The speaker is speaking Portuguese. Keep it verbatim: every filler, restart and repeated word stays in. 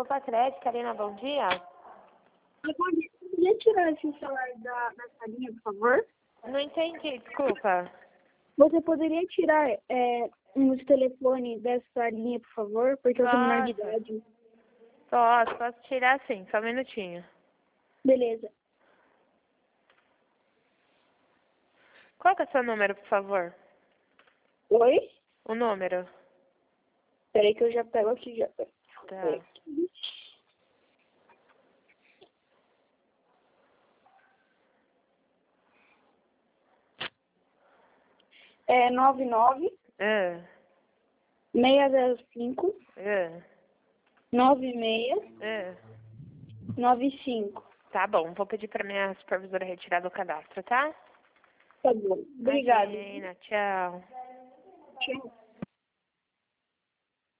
Copa Crédito, Karina, bom dia. Eu poderia tirar esse celular da, da salinha, por favor? Não entendi, desculpa. Você poderia tirar é, uns telefones dessa linha, por favor? Porque eu sou menor de idade. Posso, posso tirar sim, só um minutinho. Beleza. Qual que é o seu número, por favor? Oi? O número. Peraí que eu já pego aqui já. Tá. É nove nove, É. seis zero cinco, É. nove seis É. nove cinco. Tá bom, vou pedir pra minha supervisora retirar do cadastro, tá? Tá bom. Obrigada. Imagina, tchau. Tchau.